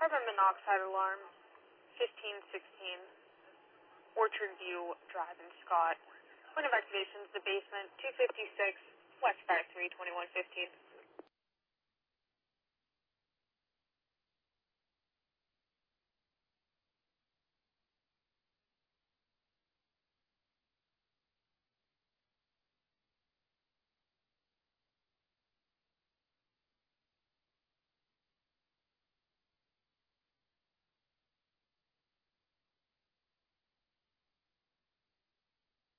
Carbon monoxide alarm, 1516, Orchard View Drive in Scott. Point of activation is the basement, 256, West Fire 3, 2115.